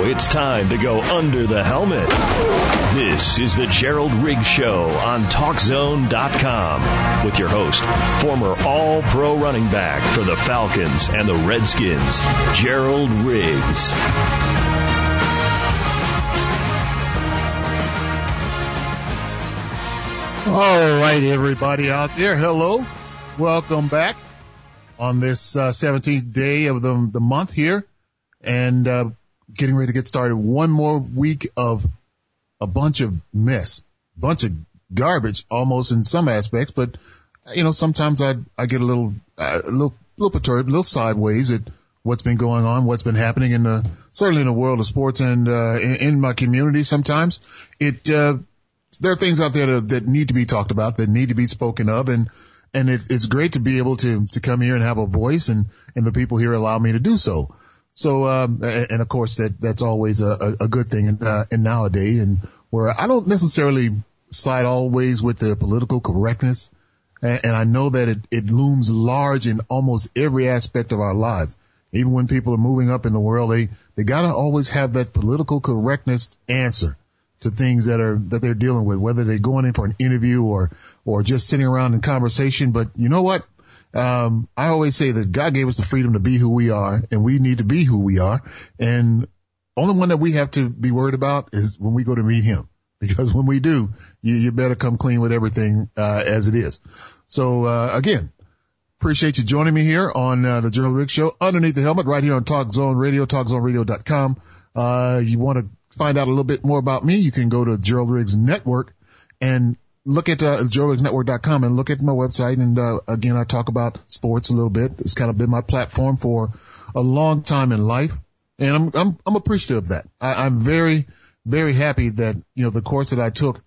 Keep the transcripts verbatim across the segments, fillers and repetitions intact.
it's time to go under the helmet. This is the Gerald Riggs Show on Talk Zone dot com with your host, former All-Pro running back for the Falcons and the Redskins, Gerald Riggs. All right, everybody out there, hello. Welcome back on this uh, seventeenth day of the, the month here, and uh, getting ready to get started. One more week of a bunch of mess, bunch of garbage, almost in some aspects. But you know, sometimes I I get a little uh, a little little perturbed, a little sideways at what's been going on, what's been happening in the certainly in the world of sports and uh, in, in my community. Sometimes it uh, there are things out there that, that need to be talked about, that need to be spoken of, and and it, it's great to be able to to come here and have a voice, and and the people here allow me to do so. So, um, and, and of course that, that's always a, a good thing in, uh, in nowadays, and where I don't necessarily side always with the political correctness. And, and I know that it, it looms large in almost every aspect of our lives. Even when people are moving up in the world, they, they gotta always have that political correctness answer to things that are, that they're dealing with, whether they're going in for an interview or, or just sitting around in conversation. But you know what? Um, I always say that God gave us the freedom to be who we are, and we need to be who we are. And only one that we have to be worried about is when we go to meet him, because when we do, you, you better come clean with everything, uh, as it is. So, uh, again, appreciate you joining me here on, uh, the Gerald Riggs Show underneath the helmet right here on Talk Zone Radio, talk zone radio dot com. Uh, you want to find out a little bit more about me, you can go to Gerald Riggs Network and look at uh, Gerald Riggs Network dot com and look at my website. And uh, again, I talk about sports a little bit. It's kind of been my platform for a long time in life, and I'm I'm, I'm appreciative of that. I, I'm very very happy that you know the course that I took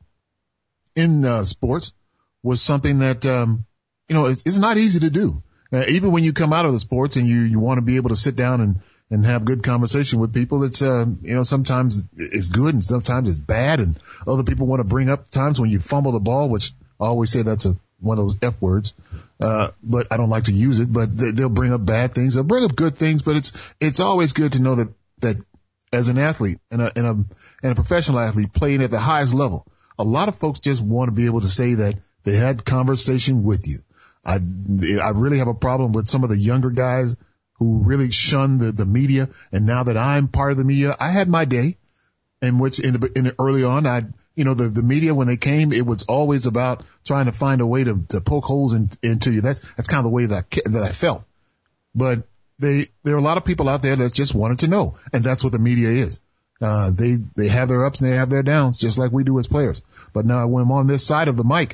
in uh, sports was something that um, you know it's, it's not easy to do. Uh, even when you come out of the sports and you you want to be able to sit down and and have good conversation with people, it's, uh, you know, sometimes it's good and sometimes it's bad. And other people want to bring up times when you fumble the ball, which I always say that's a, one of those F words. Uh, but I don't like to use it, but they, they'll bring up bad things. They'll bring up good things, but it's, it's always good to know that, that as an athlete and a, and a, and a professional athlete playing at the highest level, a lot of folks just want to be able to say that they had conversation with you. I, I really have a problem with some of the younger guys who really shun the, the media. And now that I'm part of the media, I had my day in which in the, in the early on, I, you know, the, the media, when they came, it was always about trying to find a way to, to poke holes in, into you. That's, that's kind of the way that I, that I felt. But they, there are a lot of people out there that just wanted to know. And that's what the media is. Uh, they, they have their ups and they have their downs, just like we do as players. But now when I'm on this side of the mic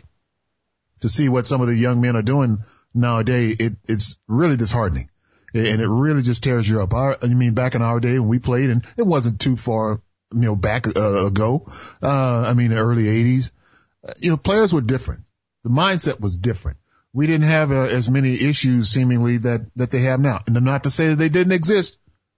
to see what some of the young men are doing nowadays, it, it's really disheartening. And it really just tears you up. Our, I mean, back in our day when we played, and it wasn't too far, you know, back uh, ago. Uh, I mean, the early eighties, uh, you know, players were different. The mindset was different. We didn't have uh, as many issues seemingly that, that they have now. And not to say that they didn't exist,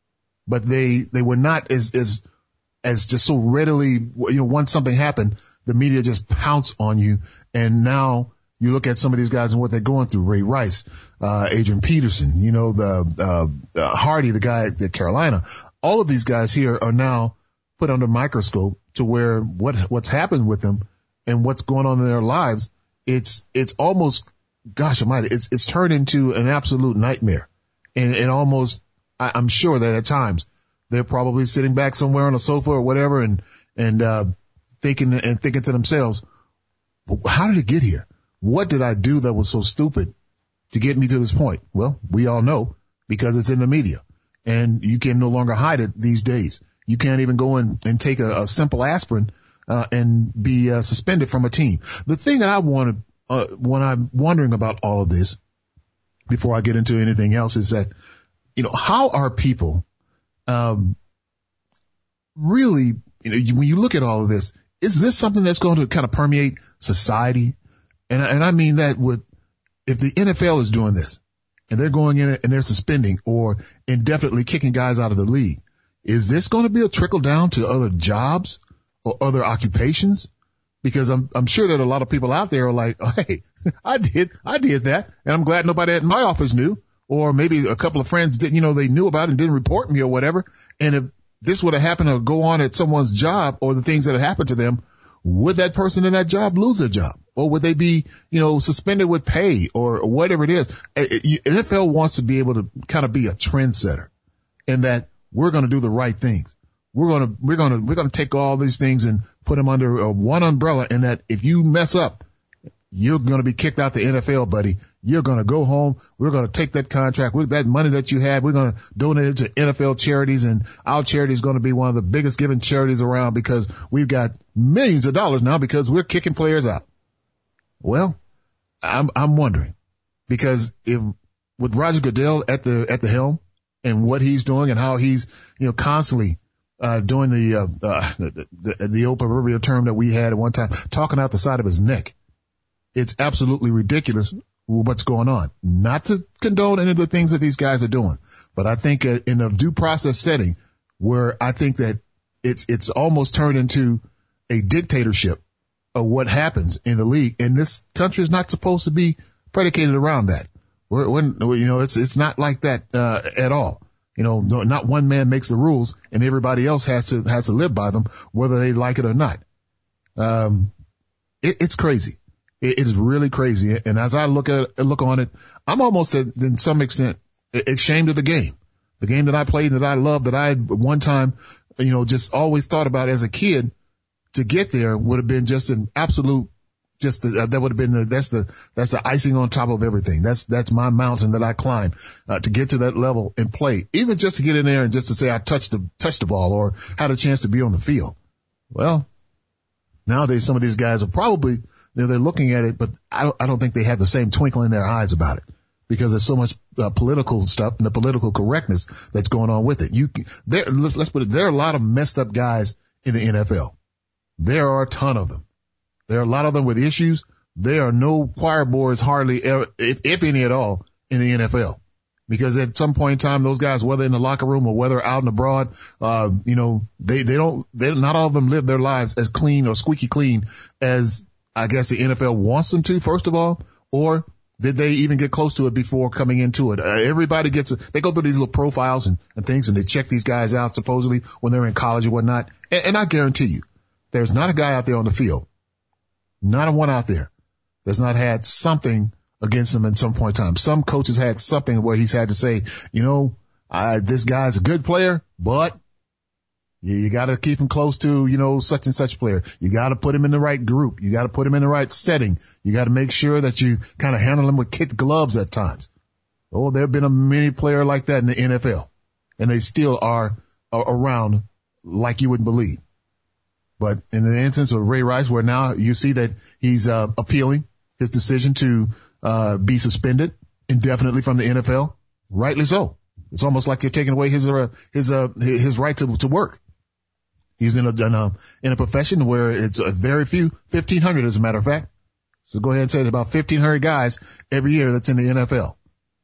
but they, they were not as, as, as just so readily, you know, once something happened, the media just pounced on you. And now, you look at some of these guys and what they're going through, Ray Rice, uh, Adrian Peterson, you know, the, uh, uh, Hardy, the guy at Carolina. All of these guys here are now put under microscope to where what, what's happened with them and what's going on in their lives. It's, it's almost, gosh almighty, it's, it's turned into an absolute nightmare. And it almost, I, I'm sure that at times they're probably sitting back somewhere on a sofa or whatever and, and, uh, thinking and thinking to themselves, how did it get here? What did I do that was so stupid to get me to this point? Well, we all know because it's in the media and you can no longer hide it these days. You can't even go in and take a, a simple aspirin, uh, and be uh, suspended from a team. The thing that I wanted, uh, when I'm wondering about all of this before I get into anything else is that, you know, how are people, um, really, you know, when you look at all of this, is this something that's going to kind of permeate society? And, and I mean that with, if the N F L is doing this and they're going in and they're suspending or indefinitely kicking guys out of the league, is this going to be a trickle down to other jobs or other occupations? Because I'm, I'm sure that a lot of people out there are like, oh, hey, I did, I did that. And I'm glad nobody at my office knew, or maybe a couple of friends didn't, you know, they knew about it and didn't report me or whatever. And if this would have happened or go on at someone's job or the things that have happened to them, would that person in that job lose their job? Or would they be, you know, suspended with pay or whatever it is? N F L wants to be able to kind of be a trendsetter in that we're going to do the right things. We're going to, we're going to, we're going to take all these things and put them under uh, one umbrella, and that if you mess up, you're going to be kicked out the N F L, buddy. You're going to go home. We're going to take that contract with that money that you had. We're going to donate it to N F L charities, and our charity is going to be one of the biggest giving charities around because we've got millions of dollars now because we're kicking players out. Well, I'm, I'm wondering, because if with Roger Goodell at the, at the helm and what he's doing and how he's, you know, constantly Uh, doing the, uh, uh, the, the, the old proverbial term that we had at one time, talking out the side of his neck. It's absolutely ridiculous what's going on. Not to condone any of the things that these guys are doing, but I think uh, in a due process setting where I think that it's, it's almost turned into a dictatorship of what happens in the league. And this country is not supposed to be predicated around that. We're, when, you know, it's, it's not like that, uh, at all. You know, not one man makes the rules and everybody else has to, has to live by them, whether they like it or not. Um, it, it's crazy. It, it is really crazy. And as I look at, look on it, I'm almost at, in some extent ashamed of the game, the game that I played, that I loved, that I had one time, you know, just always thought about as a kid. To get there would have been just an absolute, just the, uh, that would have been the, that's the, that's the icing on top of everything. That's, that's my mountain that I climb, uh, to get to that level and play, even just to get in there and just to say I touched the, touched the ball or had a chance to be on the field. Well, nowadays some of these guys are probably, you know, they're looking at it, but I don't, I don't think they have the same twinkle in their eyes about it because there's so much uh, political stuff and the political correctness that's going on with it. You, there, let's, let's put it, there are a lot of messed up guys in the N F L. There are a ton of them. There are a lot of them with issues. There are no choir boys hardly ever, if, if any at all, in the N F L. Because at some point in time, those guys, whether in the locker room or whether out and abroad, uh, you know, they, they don't, they, not all of them live their lives as clean or squeaky clean as I guess the N F L wants them to, first of all, or did they even get close to it before coming into it? Uh, everybody gets, a, they go through these little profiles and, and things and they check these guys out supposedly when they're in college or whatnot. And, and I guarantee you, there's not a guy out there on the field, not a one out there that's not had something against him at some point in time. Some coaches had something where he's had to say, you know, I, this guy's a good player, but you, you got to keep him close to, you know, such and such player. You got to put him in the right group. You got to put him in the right setting. You got to make sure that you kind of handle him with kid gloves at times. Oh, there have been a many player like that in the N F L, and they still are, are around like you wouldn't believe. But in the instance of Ray Rice, where now you see that he's uh, appealing his decision to uh, be suspended indefinitely from the N F L, rightly so. It's almost like you're taking away his uh, his uh, his right to to work. He's in a in a, in a profession where it's a very few, fifteen hundred as a matter of fact. So go ahead and say it's about fifteen hundred guys every year that's in the N F L,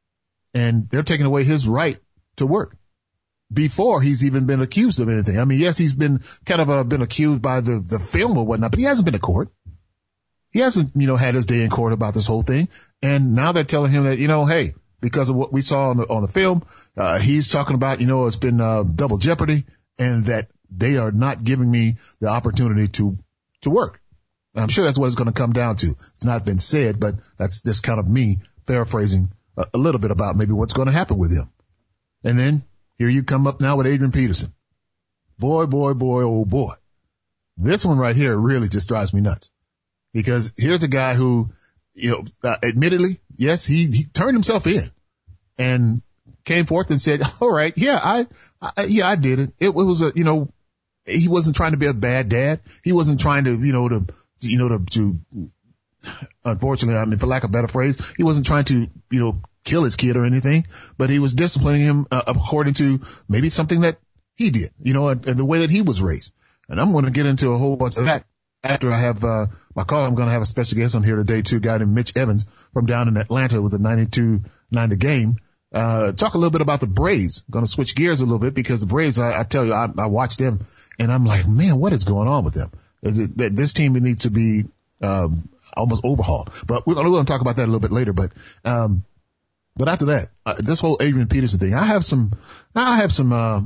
and they're taking away his right to work before he's even been accused of anything. I mean, yes, he's been kind of uh, been accused by the, the film or whatnot, but he hasn't been to court. He hasn't, you know, had his day in court about this whole thing. And now they're telling him that, you know, hey, because of what we saw on the, on the film, uh, he's talking about, you know, it's been, uh, double jeopardy and that they are not giving me the opportunity to, to work. I'm sure that's what it's going to come down to. It's not been said, but that's just kind of me paraphrasing a, a little bit about maybe what's going to happen with him. And then, here you come up now with Adrian Peterson. Boy, boy, boy, oh boy. This one right here really just drives me nuts because here's a guy who, you know, uh, admittedly, yes, he, he turned himself in and came forth and said, all right, yeah, I, I yeah, I did it. It was a, you know, he wasn't trying to be a bad dad. He wasn't trying to, you know, to, you know, to, to, unfortunately, I mean, for lack of a better phrase, he wasn't trying to, you know, kill his kid or anything, but he was disciplining him uh, according to maybe something that he did, you know, and, and the way that he was raised. And I'm going to get into a whole bunch of that after I have uh my call. I'm going to have a special guest on here today too, a guy named Mitch Evans from down in Atlanta with the ninety-two nine The Game. Uh, talk a little bit about the Braves. I'm going to switch gears a little bit because the Braves, I, I tell you, I, I watched them and I'm like, man, what is going on with them? This team needs to be um almost overhauled. But we're going to talk about that a little bit later. But um But after that, uh, this whole Adrian Peterson thing, I have some, I have some, uh,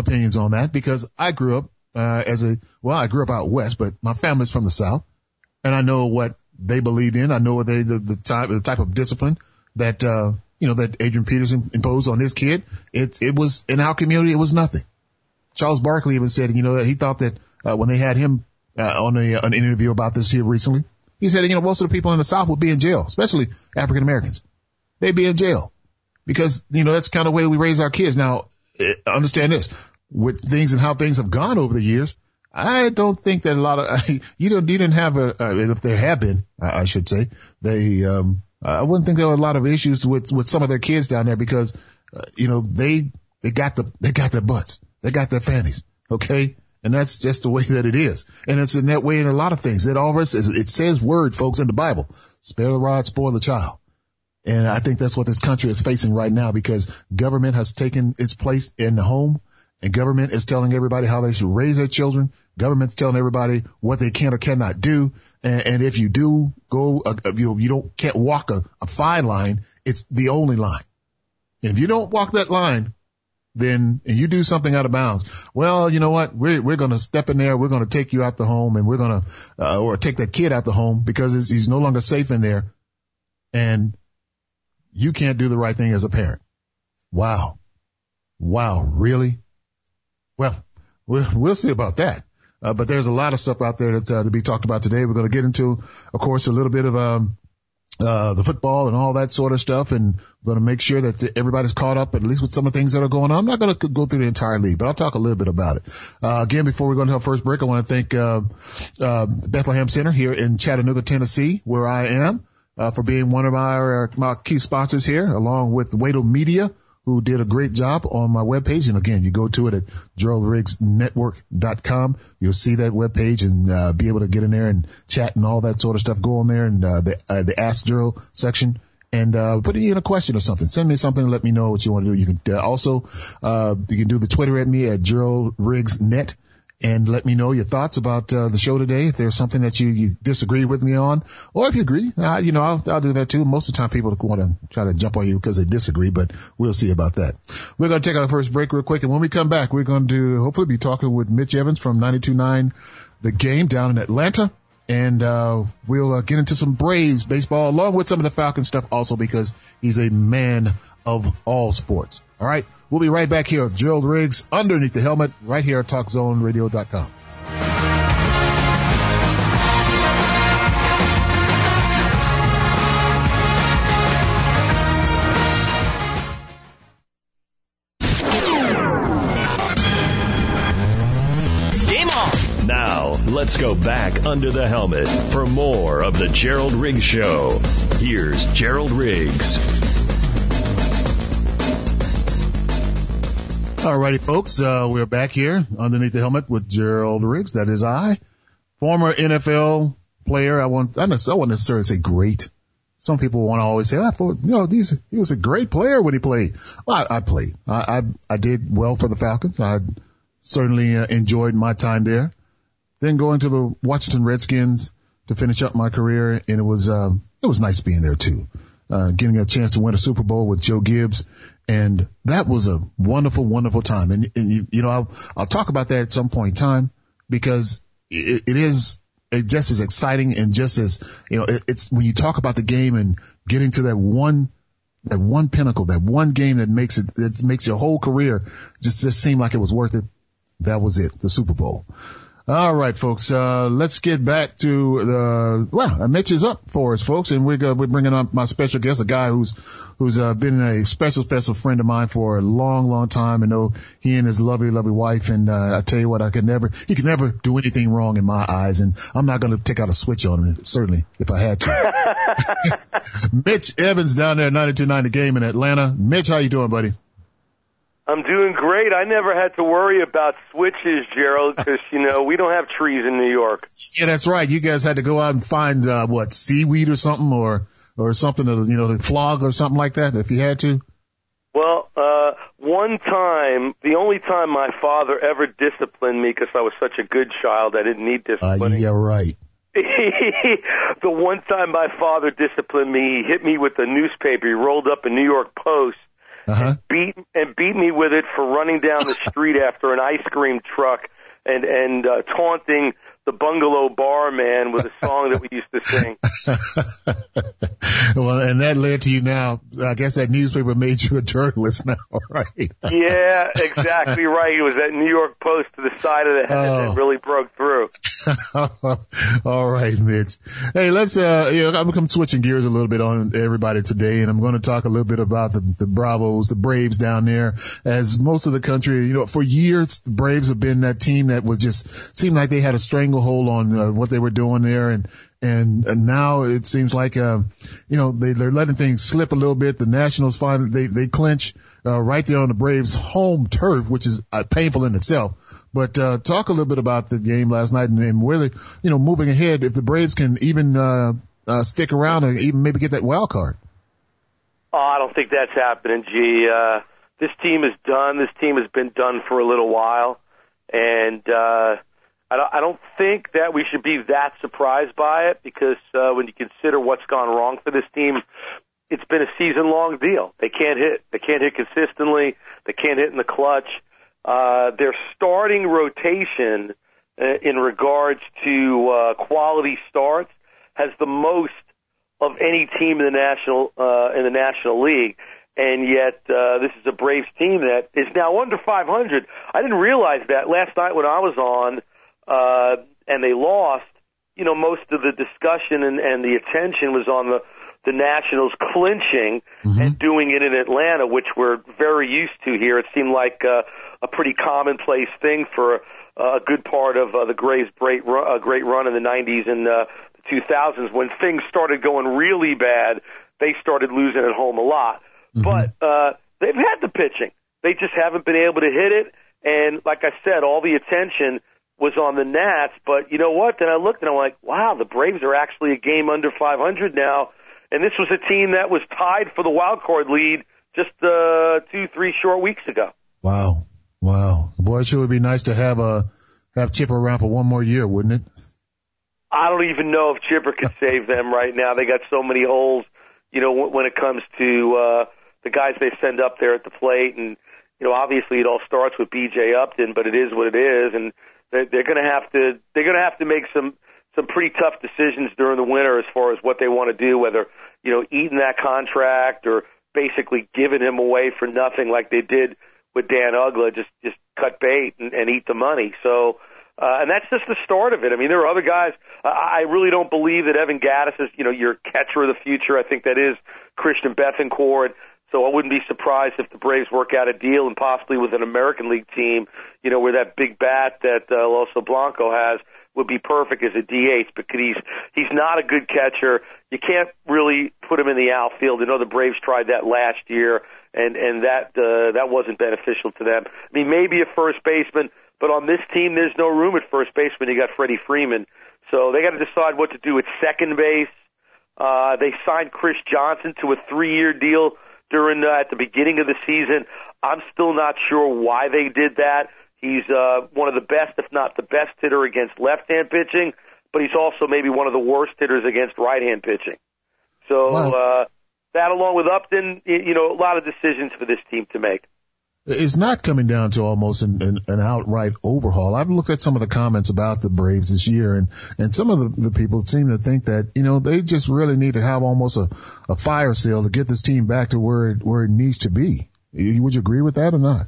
opinions on that because I grew up uh, as a, well, I grew up out west, but my family's from the South, and I know what they believed in. I know what they, the, the type, the type of discipline that, uh, you know, that Adrian Peterson imposed on his kid. It, it was, in our community, it was nothing. Charles Barkley even said, you know, that he thought that, uh, when they had him, uh, on a, an interview about this here recently, he said, you know, most of the people in the South would be in jail, especially African Americans. They'd be in jail because, you know, that's kind of the way we raise our kids. Now, understand this, with things and how things have gone over the years, I don't think that a lot of, you don't, you didn't have a, uh, if there have been, I should say, they, um, I wouldn't think there were a lot of issues with, with some of their kids down there because, uh, you know, they, they got the, they got their butts. They got their fannies. Okay. And that's just the way that it is. And it's in that way in a lot of things. It always, it says word, folks, in the Bible, spare the rod, spoil the child. And I think that's what this country is facing right now because government has taken its place in the home. And government is telling everybody how they should raise their children. Government's telling everybody what they can or cannot do. And, and if you do go, uh, you know, you don't, can't walk a, a fine line. It's the only line. And if you don't walk that line, then, and you do something out of bounds, well, you know what? We're, we're going to step in there. We're going to take you out the home and we're going to, uh, or take that kid out the home because it's, he's no longer safe in there. And you can't do the right thing as a parent. Wow. Wow. Really? Well, we'll, we'll see about that. Uh, but there's a lot of stuff out there that's uh, to be talked about today. We're going to get into, of course, a little bit of, um, uh, the football and all that sort of stuff. And we're going to make sure that everybody's caught up, at least with some of the things that are going on. I'm not going to go through the entire league, but I'll talk a little bit about it. Uh, again, before we go into our first break, I want to thank, uh, uh, Bethlehem Center here in Chattanooga, Tennessee, where I am, uh, for being one of our, my key sponsors here, along with Wato Media, who did a great job on my webpage. And again, you go to it at Gerald Riggs Network dot com. You'll see that webpage and uh, be able to get in there and chat and all that sort of stuff. Go on there and uh, the, uh, the Ask Gerald section and uh, put in a question or something. Send me something and let me know what you want to do. You can uh, also uh, you can do the Twitter at me at Gerald Riggs Net. And let me know your thoughts about uh, the show today. If there's something that you, you disagree with me on, or if you agree, uh, you know, I'll, I'll do that too. Most of the time people want to try to jump on you because they disagree, but we'll see about that. We're going to take our first break real quick. And when we come back, we're going to hopefully be talking with Mitch Evans from ninety-two point nine The Game down in Atlanta. And uh we'll uh, get into some Braves baseball along with some of the Falcons stuff also because he's a man of all sports. All right. We'll be right back here with Gerald Riggs underneath the helmet right here at Talk Zone Radio dot com. Game on! Now, let's go back under the helmet for more of the Gerald Riggs Show. Here's Gerald Riggs. All righty, folks. Uh, we're back here underneath the helmet with Gerald Riggs. That is I, former N F L player. I want, I don't want to necessarily say great. Some people want to always say, I thought, you know, these, he was a great player when he played. Well, I, I played. I, I, I did well for the Falcons. I certainly uh, enjoyed my time there. Then going to the Washington Redskins to finish up my career. And it was, um, it was nice being there too. Uh, getting a chance to win a Super Bowl with Joe Gibbs. And that was a wonderful, wonderful time. And, and you, you know, I'll, I'll talk about that at some point in time because it, it is just as exciting and just as, you know, it, it's when you talk about the game and getting to that one, that one pinnacle, that one game that makes it, that makes your whole career just, just seem like it was worth it. That was it, the Super Bowl. All right, folks. Uh, let's get back to the, well, Mitch is up for us, folks. And we're, uh, we're bringing up my special guest, a guy who's, who's, uh, been a special, special friend of mine for a long, long time. I know he and his lovely, lovely wife. And, uh, I tell you what, I could never, he could never do anything wrong in my eyes. And I'm not going to take out a switch on him, certainly, if I had to. Mitch Evans down there at ninety-two point nine The Game in Atlanta. Mitch, how you doing, buddy? I'm doing great. I never had to worry about switches, Gerald, because, you know, we don't have trees in New York. Yeah, that's right. You guys had to go out and find, uh, what, seaweed or something or, or something to, you know, to flog or something like that if you had to? Well, uh, one time, the only time my father ever disciplined me because I was such a good child, I didn't need disciplining. Uh, yeah, right. The one time my father disciplined me, he hit me with a newspaper. He rolled up a New York Post. uh-huh. and beat and beat me with it for running down the street after an ice cream truck and and uh, taunting the bungalow bar man with a song that we used to sing. Well, and that led to you now. I guess that newspaper made you a journalist now, right? Yeah, exactly right. It was that New York Post to the side of the head oh. that really broke through. All right, Mitch. Hey, let's, uh, you know, I'm come switching gears a little bit on everybody today, and I'm going to talk a little bit about the, the Bravos, the Braves down there. As most of the country, you know, for years, the Braves have been that team that was just, seemed like they had a stranglehold on uh, what they were doing there, and And, and now it seems like, uh, you know, they, they're letting things slip a little bit. The Nationals finally, they, they clinch, uh, right there on the Braves home turf, which is uh, painful in itself. But, uh, talk a little bit about the game last night and, and really, you know, moving ahead, if the Braves can even, uh, uh, stick around and even maybe get that wild card. Oh, I don't think that's happening, G. Uh, this team is done. This team has been done for a little while. And, uh, I don't think that we should be that surprised by it because uh, when you consider what's gone wrong for this team, it's been a season-long deal. They can't hit. They can't hit consistently. They can't hit in the clutch. Uh, their starting rotation uh, in regards to uh, quality starts has the most of any team in the national uh, in the National League. And yet, uh, this is a Braves team that is now under five hundred. I didn't realize that last night when I was on. Uh, and they lost, you know, most of the discussion and, and the attention was on the, the Nationals clinching mm-hmm. and doing it in Atlanta, which we're very used to here. It seemed like uh, a pretty commonplace thing for uh, a good part of uh, the Braves' great run, uh, great run in the nineties and uh, the two thousands. When things started going really bad, they started losing at home a lot. Mm-hmm. But uh, they've had the pitching. They just haven't been able to hit it. And like I said, all the attention was on the Nats, but you know what? Then I looked and I'm like, wow, the Braves are actually a game under five hundred now, and this was a team that was tied for the wild card lead just uh, two, three short weeks ago. Wow, wow, boy, it sure would be nice to have a have Chipper around for one more year, wouldn't it? I don't even know if Chipper could save them right now. They got so many holes, you know, when it comes to uh, the guys they send up there at the plate, and you know, obviously it all starts with B J Upton, but it is what it is, and They're, they're going to have to. They're going to have to make some some pretty tough decisions during the winter as far as what they want to do. Whether you know eating that contract or basically giving him away for nothing, like they did with Dan Uggla, just just cut bait and, and eat the money. So, uh, and that's just the start of it. I mean, there are other guys. I, I really don't believe that Evan Gattis is you know your catcher of the future. I think that is Christian Bethancourt. So I wouldn't be surprised if the Braves work out a deal and possibly with an American League team, you know, where that big bat that uh, Loso Blanco has would be perfect as a D H because he's he's not a good catcher. You can't really put him in the outfield. I know the Braves tried that last year, and and that uh, that wasn't beneficial to them. I mean, maybe a first baseman, but on this team, there's no room at first base when you got Freddie Freeman. So they got to decide what to do at second base. Uh, they signed Chris Johnson to a three-year deal during uh, at the beginning of the season. I'm still not sure why they did that. He's uh, one of the best, if not the best hitter against left-hand pitching, but he's also maybe one of the worst hitters against right-hand pitching. So wow. uh, that along with Upton, you know, a lot of decisions for this team to make. It's not coming down to almost an, an, an outright overhaul. I've looked at some of the comments about the Braves this year, and, and some of the, the people seem to think that, you know, they just really need to have almost a, a fire sale to get this team back to where it, where it needs to be. Would you agree with that or not?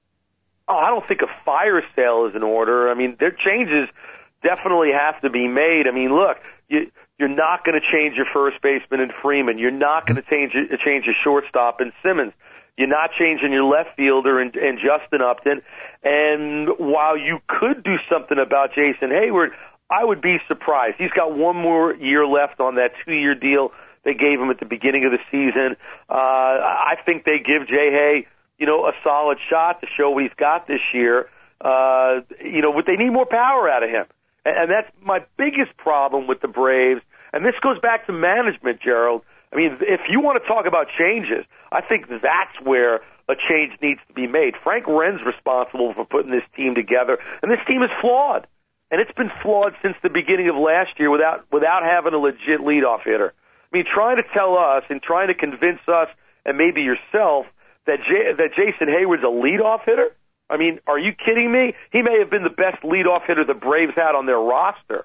Oh, I don't think a fire sale is in order. I mean, their changes definitely have to be made. I mean, look, you, you're not going to change your first baseman in Freeman. You're not going to change, change your shortstop in Simmons. You're not changing your left fielder and, and Justin Upton. And while you could do something about Jason Hayward, I would be surprised. He's got one more year left on that two-year deal they gave him at the beginning of the season. Uh, I think they give Jay Hay, you know, a solid shot to show what he's got this year. Uh, you know, but they need more power out of him. And, and that's my biggest problem with the Braves. And this goes back to management, Gerald. I mean, if you want to talk about changes, I think that's where a change needs to be made. Frank Wren's responsible for putting this team together, and this team is flawed. And it's been flawed since the beginning of last year without without having a legit leadoff hitter. I mean, trying to tell us and trying to convince us and maybe yourself that J- that Jason Hayward's a leadoff hitter? I mean, are you kidding me? He may have been the best leadoff hitter the Braves had on their roster,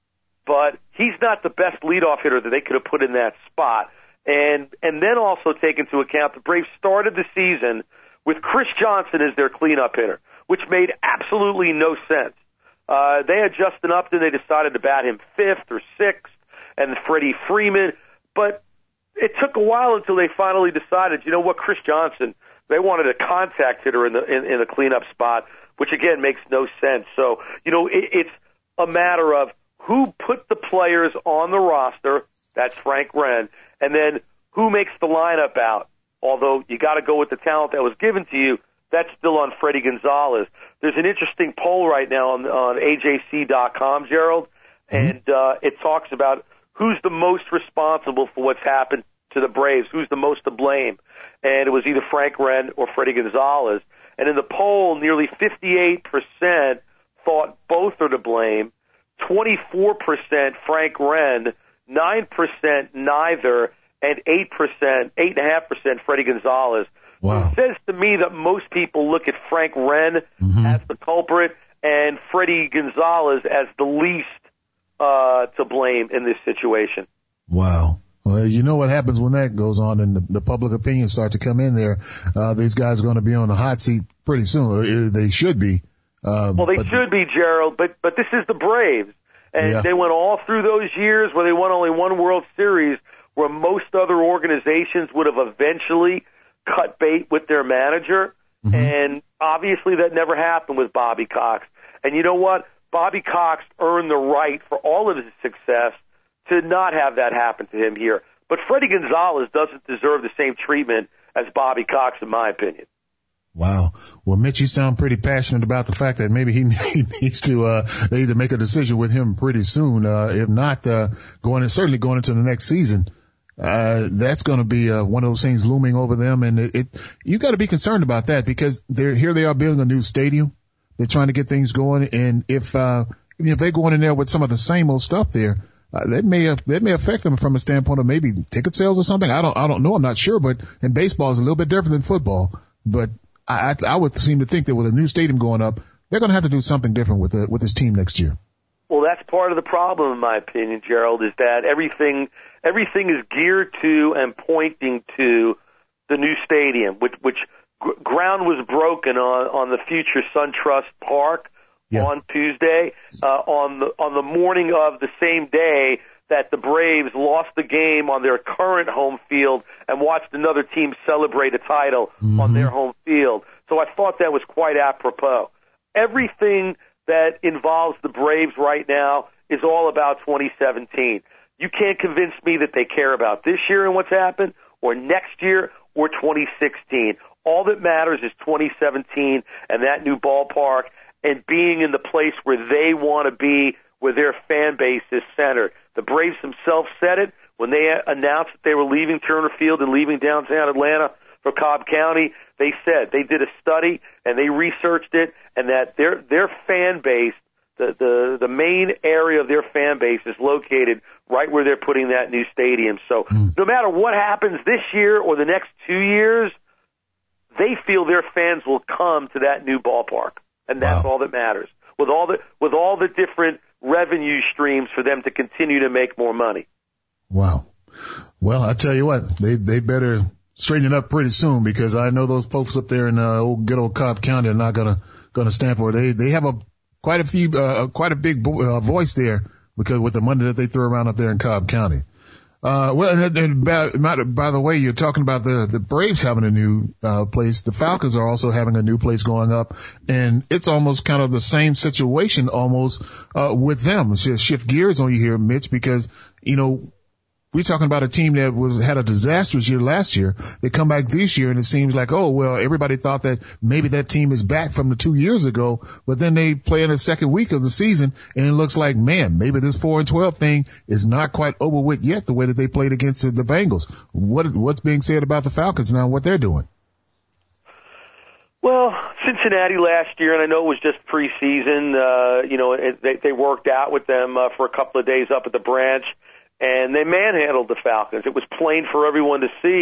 but he's not the best leadoff hitter that they could have put in that spot. And and then also take into account the Braves started the season with Chris Johnson as their cleanup hitter, which made absolutely no sense. Uh, they had Justin Upton. They decided to bat him fifth or sixth, and Freddie Freeman. But it took a while until they finally decided, you know what, Chris Johnson, they wanted a contact hitter in the in, in the cleanup spot, which, again, makes no sense. So, you know, it, it's a matter of who put the players on the roster, that's Frank Wren, and then who makes the lineup out. Although you got to go with the talent that was given to you, that's still on Freddie Gonzalez. There's an interesting poll right now on, on A J C dot com, Gerald, and uh, it talks about who's the most responsible for what's happened to the Braves, who's the most to blame. And it was either Frank Wren or Freddie Gonzalez. And in the poll, nearly fifty-eight percent thought both are to blame, twenty-four percent Frank Wren, nine percent neither, and eight percent, eight point five percent Freddie Gonzalez. Wow. It says to me that most people look at Frank Wren mm-hmm. as the culprit and Freddie Gonzalez as the least uh, to blame in this situation. Wow. Well, you know what happens when that goes on and the, the public opinion starts to come in there. Uh, these guys are going to be on the hot seat pretty soon. They should be. Uh, well, they should be, Gerald, but, but this is the Braves. And yeah. they went all through those years where they won only one World Series, where most other organizations would have eventually cut bait with their manager. Mm-hmm. And obviously that never happened with Bobby Cox. And you know what? Bobby Cox earned the right for all of his success to not have that happen to him here. But Freddie Gonzalez doesn't deserve the same treatment as Bobby Cox, in my opinion. Wow. Well, Mitch, you sound pretty passionate about the fact that maybe he, he needs to, uh, they need to make a decision with him pretty soon. Uh, if not, uh, going in, certainly going into the next season. Uh, that's going to be, uh, one of those things looming over them. And it, it you got to be concerned about that because they're, here they are building a new stadium. They're trying to get things going. And if, uh, if they're going in there with some of the same old stuff there, uh, that may, have, that may affect them from a standpoint of maybe ticket sales or something. I don't, I don't know. I'm not sure, but and baseball is a little bit different than football, but I, I would seem to think that with a new stadium going up, they're going to have to do something different with the, with this team next year. Well, that's part of the problem, in my opinion, Gerald, is that everything everything is geared to and pointing to the new stadium, which, which g- ground was broken on, on the future SunTrust Park yeah. on Tuesday, uh, on the on the morning of the same day that the Braves lost the game on their current home field and watched another team celebrate a title mm-hmm. on their home field. So I thought that was quite apropos. Everything that involves the Braves right now is all about twenty seventeen. You can't convince me that they care about this year and what's happened, or next year, or twenty sixteen. All that matters is twenty seventeen and that new ballpark and being in the place where they want to be, where their fan base is centered. The Braves themselves said it when they announced that they were leaving Turner Field and leaving downtown Atlanta for Cobb County. They said they did a study and they researched it, and that their their fan base, the, the, the main area of their fan base is located right where they're putting that new stadium. So mm. no matter what happens this year or the next two years, they feel their fans will come to that new ballpark, and that's wow. all that matters. With all the with all the different revenue streams for them to continue to make more money. Wow. Well, I tell you what, they they better straighten it up pretty soon, because I know those folks up there in uh, old, good old Cobb County are not gonna gonna stand for it. They they have a quite a few uh, quite a big uh, voice there because with the money that they throw around up there in Cobb County. Uh, well, and, and by, by the way, you're talking about the, the Braves having a new, uh, place. The Falcons are also having a new place going up, and it's almost kind of the same situation almost, uh, with them. So shift gears on you here, Mitch, because, you know, we're talking about a team that was had a disastrous year last year. They come back this year, and it seems like, oh, well, everybody thought that maybe that team is back from the two years ago, but then they play in the second week of the season, and it looks like, man, maybe this four and twelve thing is not quite over with yet, the way that they played against the Bengals. What What's being said about the Falcons now, what they're doing? Well, Cincinnati last year, and I know it was just preseason, uh, you know, it, they, they worked out with them uh, for a couple of days up at the branch, and they manhandled the Falcons. It was plain for everyone to see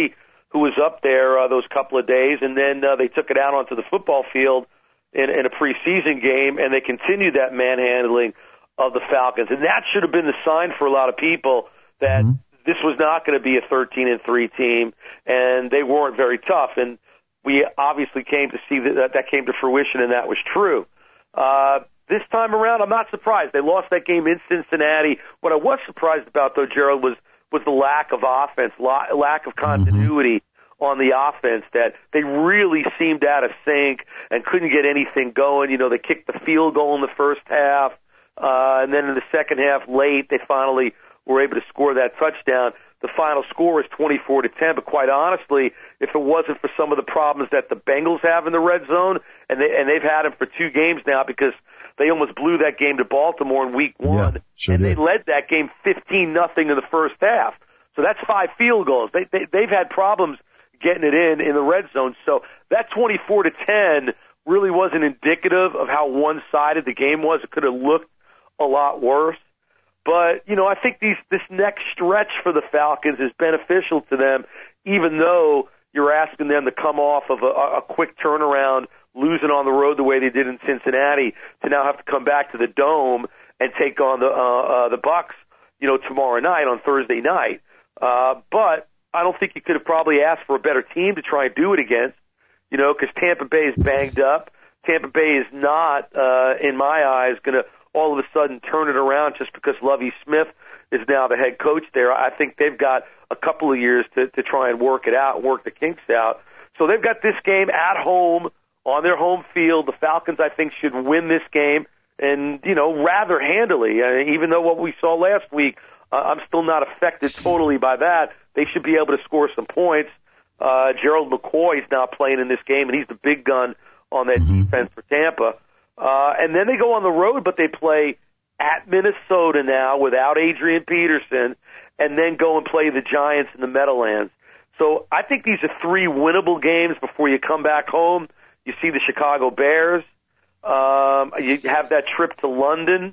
who was up there uh, those couple of days, and then uh, they took it out onto the football field in, in a preseason game, and they continued that manhandling of the Falcons. And that should have been the sign for a lot of people that mm-hmm. this was not going to be a thirteen and three team, and they weren't very tough. And we obviously came to see that that, that came to fruition, and that was true. Uh, this time around, I'm not surprised. They lost that game in Cincinnati. What I was surprised about, though, Gerald, was was the lack of offense, lack of continuity mm-hmm. on the offense, that they really seemed out of sync and couldn't get anything going. You know, they kicked the field goal in the first half, uh, and then in the second half, late, they finally were able to score that touchdown. The final score was twenty-four to ten, but quite honestly, if it wasn't for some of the problems that the Bengals have in the red zone, and, they, and they've had them for two games now because they almost blew that game to Baltimore in week one, yeah, sure and did. they led that game fifteen nothing in the first half. So that's five field goals. They, they, they've had problems getting it in in the red zone. So that twenty-four to ten really wasn't indicative of how one-sided the game was. It could have looked a lot worse. But, you know, I think these this next stretch for the Falcons is beneficial to them, even though you're asking them to come off of a, a quick turnaround, losing on the road the way they did in Cincinnati, to now have to come back to the Dome and take on the uh, uh, the Bucs, you know, tomorrow night on Thursday night. Uh, but I don't think you could have probably asked for a better team to try and do it against, you know, because Tampa Bay is banged up. Tampa Bay is not, uh, in my eyes, going to all of a sudden turn it around just because Lovie Smith is now the head coach there. I think they've got a couple of years to, to try and work it out, work the kinks out. So they've got this game at home on their home field. The Falcons, I think, should win this game, and, you know, rather handily. I mean, even though what we saw last week, uh, I'm still not affected totally by that. They should be able to score some points. Uh, Gerald McCoy is now playing in this game, and he's the big gun on that mm-hmm. defense for Tampa. Uh, and then they go on the road, but they play at Minnesota now without Adrian Peterson, and then go and play the Giants in the Meadowlands. So I think these are three winnable games before you come back home. You see the Chicago Bears. Um, you have that trip to London,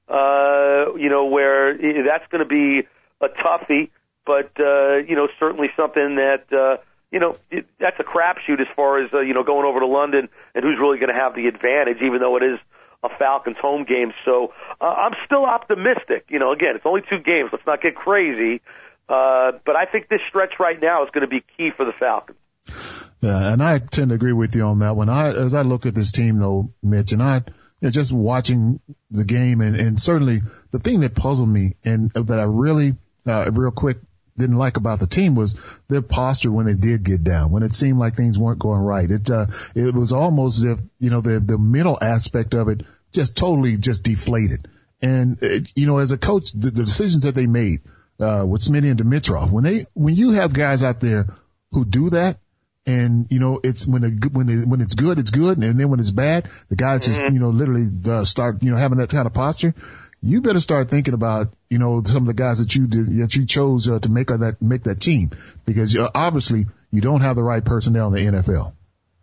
uh, you know, where that's going to be a toughie, but, uh, you know, certainly something that, uh, you know, it, that's a crapshoot as far as, uh, you know, going over to London and who's really going to have the advantage, even though it is a Falcons home game. So uh, I'm still optimistic. You know, again, it's only two games. Let's not get crazy. Uh, but I think this stretch right now is going to be key for the Falcons. Yeah, and I tend to agree with you on that one. I, as I look at this team, though, Mitch, and I, you know, just watching the game, and, and certainly the thing that puzzled me and that I really, uh, real quick, didn't like about the team was their posture when they did get down, when it seemed like things weren't going right. It, uh, it was almost as if, you know, the, the mental aspect of it just totally just deflated. And, it, you know, as a coach, the, the decisions that they made, uh, with Smitty and Dimitrov, when they, when you have guys out there who do that, and, you know, it's when the, when they, when it's good, it's good. And then when it's bad, the guys just, you know, literally uh, start, you know, having that kind of posture. You better start thinking about, you know, some of the guys that you did, that you chose uh, to make that, make that team, because uh, obviously you don't have the right personnel in the N F L.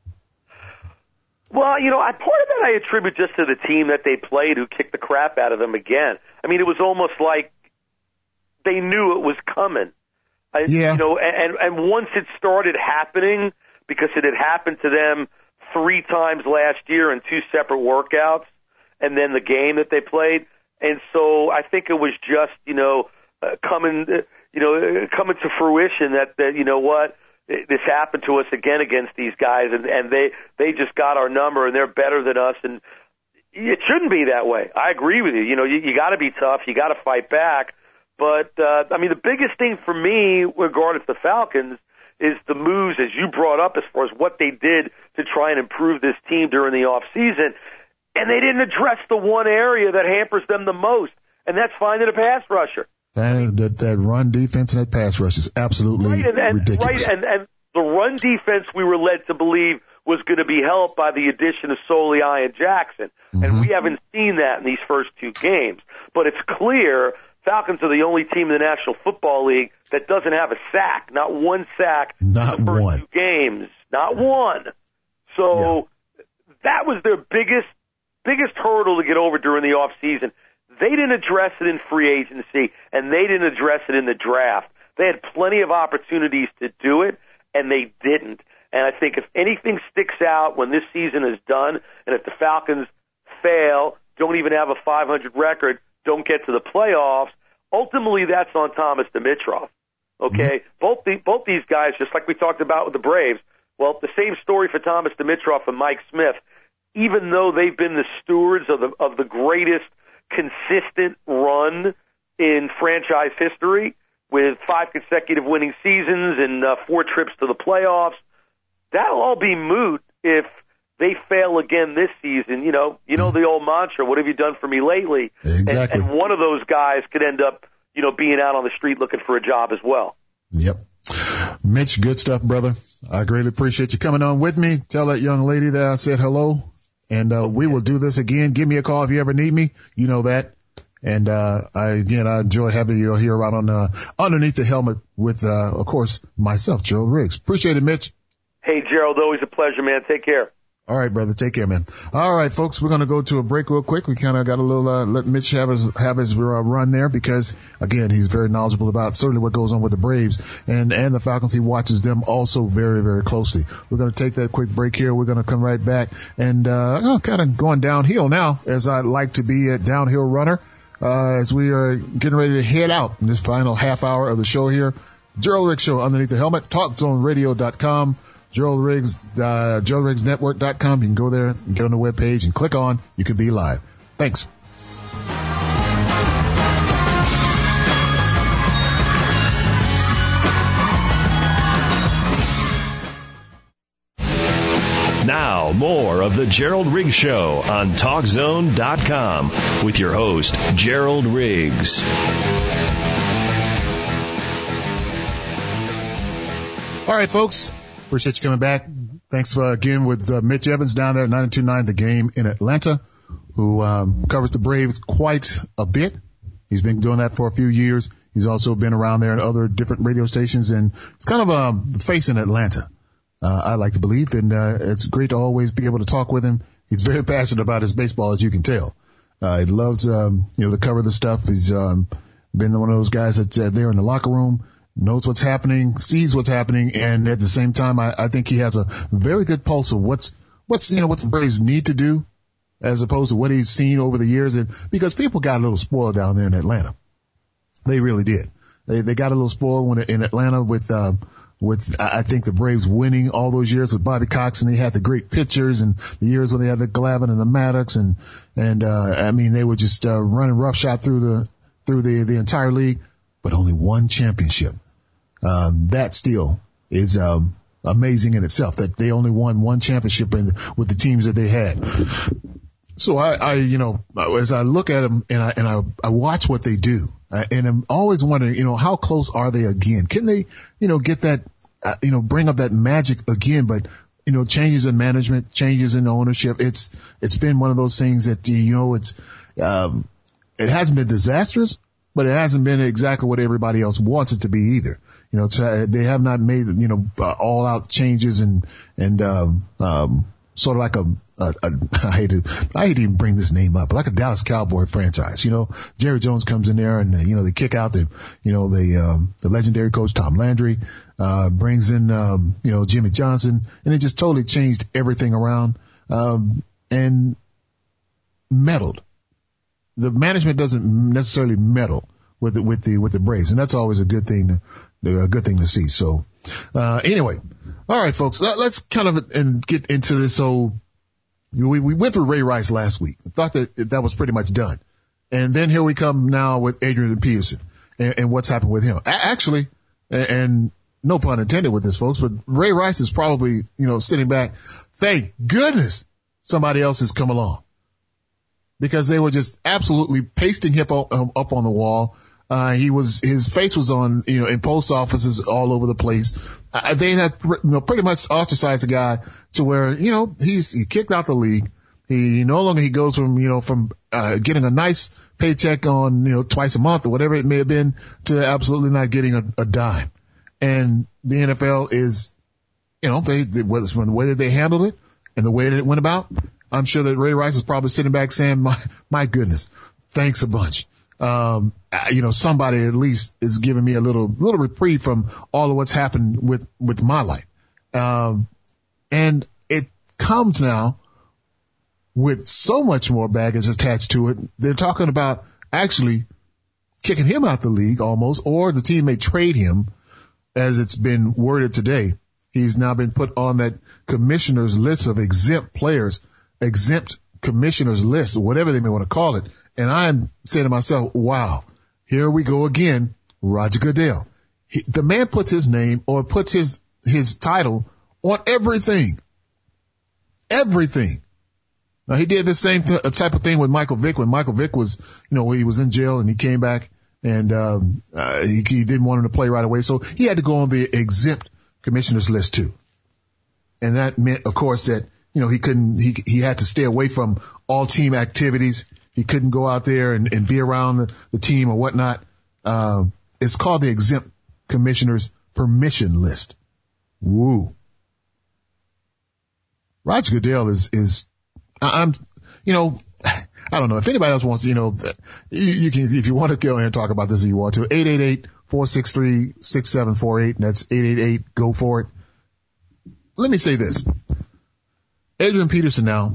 Well, you know, I, part of that I attribute just to the team that they played, who kicked the crap out of them again. I mean, it was almost like they knew it was coming. I, yeah. You know, and, and once it started happening, because it had happened to them three times last year in two separate workouts, and then the game that they played. And so I think it was just, you know, uh, coming, uh, you know, uh, coming to fruition that, that, you know what, this happened to us again against these guys, and, and they, they just got our number, and they're better than us. And it shouldn't be that way. I agree with you. You know, you, you got to be tough. You got to fight back. But, uh, I mean, the biggest thing for me regarding the Falcons is the moves, as you brought up, as far as what they did to try and improve this team during the off season. And they didn't address the one area that hampers them the most, and that's finding a pass rusher. And that, that run defense and that pass rush is absolutely right, and, and, ridiculous. Right, and, and the run defense we were led to believe was going to be helped by the addition of Soliai and Jackson, mm-hmm. and we haven't seen that in these first two games. But it's clear Falcons are the only team in the National Football League that doesn't have a sack, not one sack not in the first one. two games, not one. So yeah. that was their biggest biggest hurdle to get over during the off season. They didn't address it in free agency, and they didn't address it in the draft. They had plenty of opportunities to do it, and they didn't. And I think if anything sticks out when this season is done, and if the Falcons fail, don't even have a five hundred record, don't get to the playoffs, ultimately that's on Thomas Dimitroff. Okay? Mm-hmm. Both the, both these guys, just like we talked about with the Braves, well, the same story for Thomas Dimitroff and Mike Smith. Even though they've been the stewards of the of the greatest consistent run in franchise history, with five consecutive winning seasons and uh, four trips to the playoffs, that'll all be moot if they fail again this season. You know, you know the old mantra, what have you done for me lately? Exactly. And, and one of those guys could end up, you know, being out on the street looking for a job as well. Yep. Mitch, good stuff, brother. I greatly appreciate you coming on with me. Tell that young lady that I said hello. And uh, we will do this again. Give me a call if you ever need me. You know that. And uh, I again, I enjoyed having you here right on uh, underneath the helmet with, uh, of course, myself, Gerald Riggs. Appreciate it, Mitch. Hey, Gerald, always a pleasure, man. Take care. All right, brother. Take care, man. All right, folks, we're going to go to a break real quick. We kind of got a little, uh, let Mitch have his, have his uh, run there because, again, he's very knowledgeable about certainly what goes on with the Braves and, and the Falcons. He watches them also very, very closely. We're going to take that quick break here. We're going to come right back and, uh, oh, kind of going downhill now, as I like to be a downhill runner, uh, as we are getting ready to head out in this final half hour of the show here. Gerald Riggs Show underneath the helmet, talk zone radio dot com. Gerald Riggs, uh, Gerald Riggs Network dot com. You can go there and get on the webpage and click on. You can be live. Thanks. Now, more of the Gerald Riggs Show on talk zone dot com with your host, Gerald Riggs. All right, folks. Appreciate you coming back. Thanks uh, again with uh, Mitch Evans down there at ninety-two point nine The Game in Atlanta, who um, covers the Braves quite a bit. He's been doing that for a few years. He's also been around there at other different radio stations, and it's kind of um, the face in Atlanta, uh, I like to believe, and uh, it's great to always be able to talk with him. He's very passionate about his baseball, as you can tell. Uh, he loves, um, you know, to cover the stuff. He's um, been one of those guys that's uh, there in the locker room, knows what's happening, sees what's happening, and at the same time, I, I think he has a very good pulse of what's, what's, you know, what the Braves need to do as opposed to what he's seen over the years. And because people got a little spoiled down there in Atlanta. They really did. They, they got a little spoiled when in Atlanta with, um, with, I think the Braves winning all those years with Bobby Cox, and they had the great pitchers and the years when they had the Glavine and the Maddox and, and, uh, I mean, they were just, uh, running roughshod through the, through the, the entire league, but only one championship. Um, that still is, um, amazing in itself that they only won one championship in, with the teams that they had. So I, I, you know, as I look at them and I, and I, I watch what they do, uh, and I'm always wondering, you know, how close are they again? Can they, you know, get that, uh, you know, bring up that magic again? But, you know, changes in management, changes in ownership. It's, it's been one of those things that, you know, it's, um, it hasn't been disastrous, but it hasn't been exactly what everybody else wants it to be either. You know, it's, uh, they have not made, you know, uh, all out changes and, and, um, um, sort of like a, a, a I hate to, I hate to even bring this name up, but like a Dallas Cowboy franchise. You know, Jerry Jones comes in there and, uh, you know, they kick out the, you know, the, um, the legendary coach Tom Landry, uh, brings in, um, you know, Jimmy Johnson, and it just totally changed everything around, um, and meddled. The management doesn't necessarily meddle with the, with the, with the Braves, and that's always a good thing to, a good thing to see. So, uh, anyway, all right, folks, let, let's kind of and get into this whole, we, we went through Ray Rice last week. I thought that that was pretty much done. And then here we come now with Adrian Peterson and, and what's happened with him. A- actually, and, and no pun intended with this, folks, but Ray Rice is probably, you know, sitting back. Thank goodness somebody else has come along, because they were just absolutely pasting him up, um, up on the wall. Uh, he was, his face was on, you know, in post offices all over the place. Uh, they had, you know, pretty much ostracized the guy to where, you know, he's, he kicked out the league. He no longer, he goes from, you know, from, uh, getting a nice paycheck on, you know, twice a month or whatever it may have been to absolutely not getting a, a dime. And the N F L is, you know, they, they, whether it's from the way that they handled it and the way that it went about, I'm sure that Ray Rice is probably sitting back saying, my, my goodness, thanks a bunch. Um, you know, somebody at least is giving me a little, little reprieve from all of what's happened with, with my life. Um, and it comes now with so much more baggage attached to it. They're talking about actually kicking him out the league almost, or the team may trade him, as it's been worded today. He's now been put on that commissioner's list of exempt players, exempt commissioner's list, or whatever they may want to call it. And I'm saying to myself, wow, here we go again. Roger Goodell. He, the man puts his name or puts his, his title on everything. Everything. Now, he did the same t- type of thing with Michael Vick when Michael Vick was, you know, he was in jail and he came back and, um, uh, he, he didn't want him to play right away. So he had to go on the exempt commissioner's list too. And that meant, of course, that, you know, he couldn't, he, he had to stay away from all team activities. He couldn't go out there and, and be around the, the team or whatnot. Uh, it's called the exempt commissioner's permission list. Woo. Roger Goodell is, is, I'm, you know, I don't know if anybody else wants to, you know, you, you can, if you want to go in and talk about this if you want to, eight eight eight, four six three, six seven four eight, and that's eight eight eight, go for it. Let me say this. Adrian Peterson now,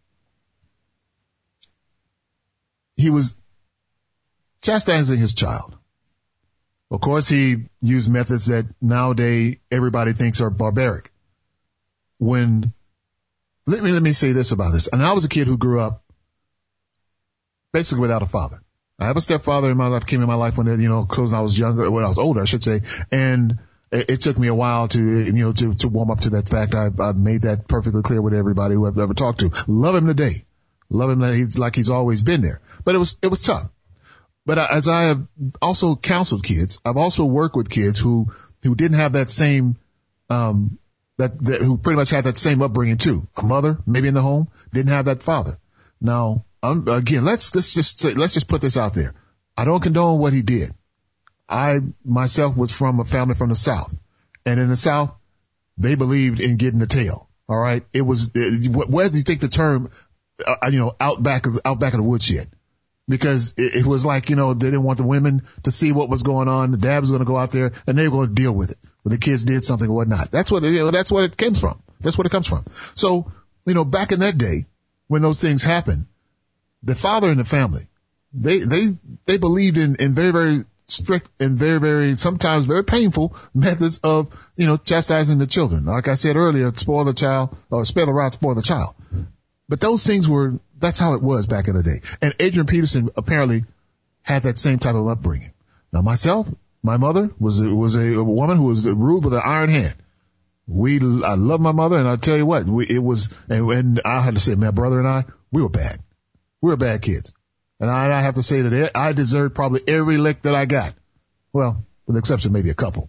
he was chastising his child. Of course, he used methods that nowadays everybody thinks are barbaric. When, let me, let me say this about this. And I was a kid who grew up basically without a father. I have a stepfather in my life, came in my life when, you know, close when I was younger, when I was older, I should say. And it, it took me a while to, you know, to, to warm up to that fact. I've, I've made that perfectly clear with everybody who I've ever talked to. Love him today. Love him like he's, like he's always been there. But it was, it was tough. But as I have also counseled kids, I've also worked with kids who, who didn't have that same, um, that, that, who pretty much had that same upbringing too. A mother, maybe in the home, didn't have that father. Now, um, again, let's, let's just say, let's just put this out there. I don't condone what he did. I myself was from a family from the South, and in the South, they believed in getting the tail. All right. It was, it, where do you think the term, uh, you know, out back of, out back of the woodshed? Because it, it was like, you know, they didn't want the women to see what was going on. The dad was going to go out there and they were going to deal with it when the kids did something or whatnot. That's what, you know, that's what it comes from. That's what it comes from. So, you know, back in that day when those things happened, the father in the family, they, they, they believed in, in very, very strict and very, very, sometimes very painful methods of, you know, chastising the children. Like I said earlier, spoil the child or spare the rod, spoil the child. But those things were, that's how it was back in the day. And Adrian Peterson apparently had that same type of upbringing. Now myself, my mother was, was a, a woman who was ruled with an iron hand. We, I love my mother, and I'll tell you what, we, it was, and, and I had to say, my brother and I, we were bad. We were bad kids. And I, I have to say that I deserved probably every lick that I got. Well, with the exception of maybe a couple.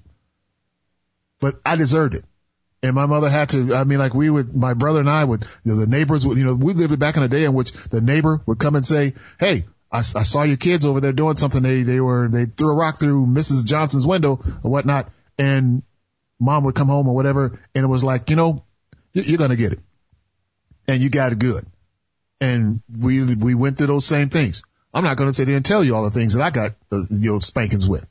But I deserved it. And my mother had to, I mean, like we would, my brother and I would, you know, the neighbors would, you know, we lived back in a day in which the neighbor would come and say, hey, I, I saw your kids over there doing something. They, they were, they threw a rock through Missus Johnson's window or whatnot. And mom would come home or whatever. And it was like, you know, you're going to get it. And you got it good. And we, we went through those same things. I'm not going to sit there and tell you all the things that I got, uh, you know, spankings with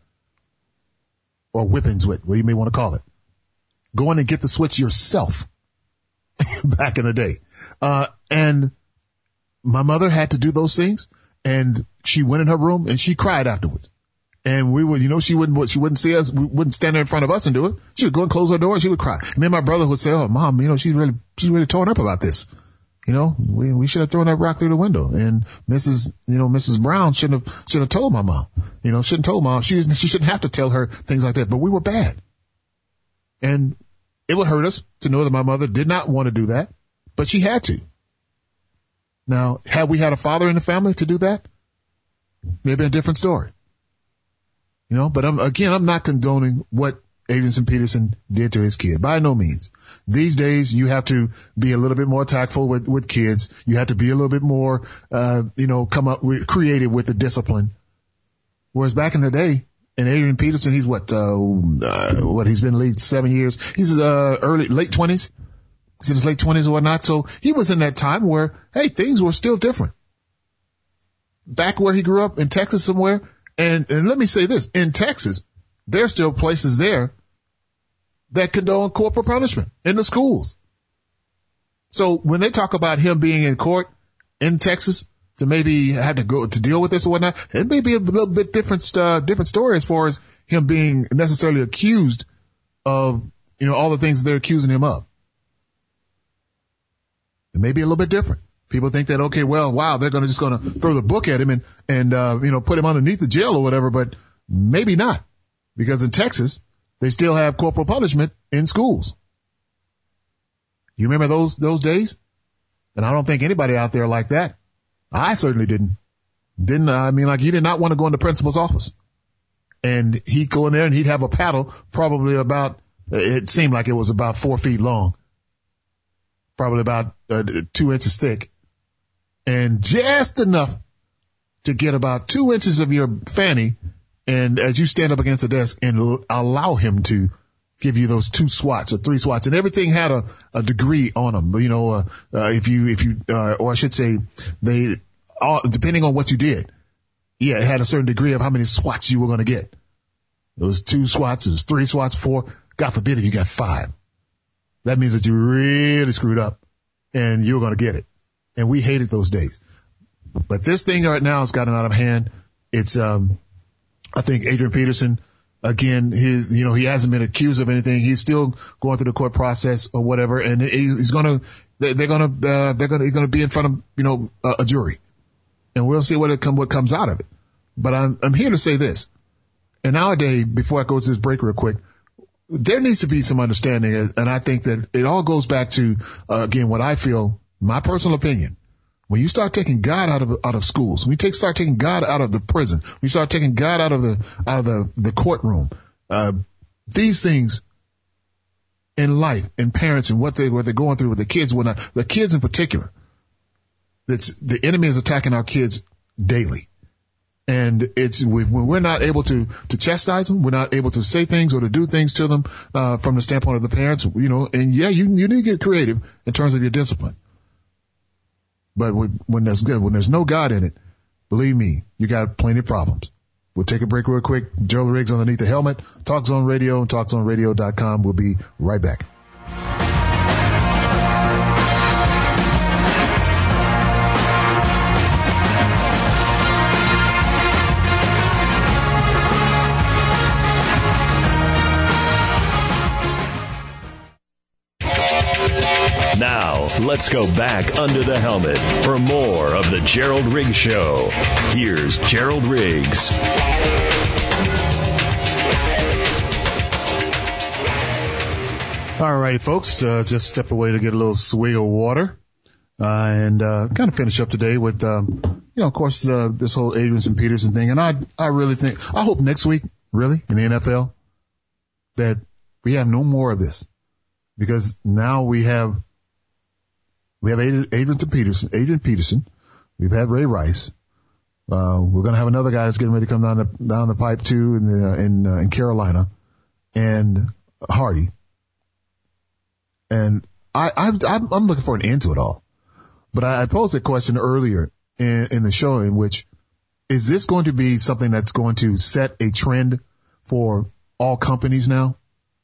or whippings with, what you may want to call it. Go in and get the switch yourself back in the day. Uh, and my mother had to do those things, and she went in her room and she cried afterwards. And we would, you know, she wouldn't, she wouldn't see us, we wouldn't stand there in front of us and do it. She would go and close her door and she would cry. Me and my brother would say, oh, mom, you know, she's really, she's really torn up about this. You know, we, we should have thrown that rock through the window. And Missus, you know, Missus Brown shouldn't have, should have told my mom, you know, shouldn't told mom. She, she shouldn't have to tell her things like that, but we were bad. And it would hurt us to know that my mother did not want to do that, but she had to. Now, had we had a father in the family to do that, maybe a different story. You know, but I'm, again, I'm not condoning what Adrian Peterson did to his kid. By no means. These days, you have to be a little bit more tactful with, with kids. You have to be a little bit more, uh, you know, come up with, creative with the discipline. Whereas back in the day, and Adrian Peterson, he's what, uh, uh, what, he's been in the league seven years. He's, uh, early, late twenties. He's in his late twenties or whatnot. So he was in that time where, hey, things were still different. Back where he grew up in Texas somewhere. And, and let me say this, in Texas, there's still places there that condone corporal punishment in the schools. So when they talk about him being in court in Texas to maybe have to go to deal with this or whatnot, it may be a little bit different, uh, different story as far as him being necessarily accused of, you know, all the things they're accusing him of. It may be a little bit different. People think that, okay, well, wow, they're going to just going to throw the book at him and, and, uh, you know, put him underneath the jail or whatever, but maybe not, because in Texas, they still have corporal punishment in schools. You remember those, those days? And I don't think anybody out there like that. I certainly didn't. Didn't, I mean, like, he did not want to go in the principal's office. And he'd go in there and he'd have a paddle probably about, it seemed like it was about four feet long, probably about uh, two inches thick, and just enough to get about two inches of your fanny. And as you stand up against the desk and l- allow him to give you those two swats or three swats, and everything had a, a degree on them. You know, uh, uh, if you, if you, uh, or I should say they, all, depending on what you did. Yeah, it had a certain degree of how many swats you were going to get. It was two swats, it was three swats, four. God forbid if you got five. That means that you really screwed up and you were going to get it. And we hated those days. But this thing right now has gotten out of hand. It's, um, I think Adrian Peterson, again, he, you know, he hasn't been accused of anything. He's still going through the court process or whatever. And he's going to, they're going to, uh, they're going to, he's going to be in front of, you know, a, a jury. And we'll see what it come, what comes out of it. But I'm, I'm here to say this. And nowadays, before I go to this break real quick, there needs to be some understanding. And I think that it all goes back to, uh, again, what I feel, my personal opinion. When you start taking God out of, out of schools, when you take, start taking God out of the prison, when you start taking God out of the, out of the, the courtroom, uh, these things in life and parents and what they, what they're going through with the kids, when I, the kids in particular, that's the enemy is attacking our kids daily. And it's when we're not able to, to chastise them, we're not able to say things or to do things to them, uh, from the standpoint of the parents, you know, and yeah, you, you need to get creative in terms of your discipline. But when, when there's when there's no God in it, believe me, you got plenty of problems. We'll take a break real quick. Gerald Riggs underneath the helmet. Talk Zone Radio and talk zone radio dot com. We'll be right back. Now, let's go back under the helmet for more of the Gerald Riggs Show. Here's Gerald Riggs. All righty, folks, uh, just step away to get a little swig of water, uh, and, uh, kind of finish up today with, um, you know, of course, uh, this whole Adrian Peterson thing. And I, I really think, I hope next week, really, in the N F L, that we have no more of this, because now we have, we have Adrian Peterson, Adrian Peterson. We've had Ray Rice. Uh, we're going to have another guy that's getting ready to come down the, down the pipe too in the, in, uh, in Carolina, and Hardy. And I, I, I'm looking for an end to it all. But I, I posed a question earlier in, in the show in which, is this going to be something that's going to set a trend for all companies now?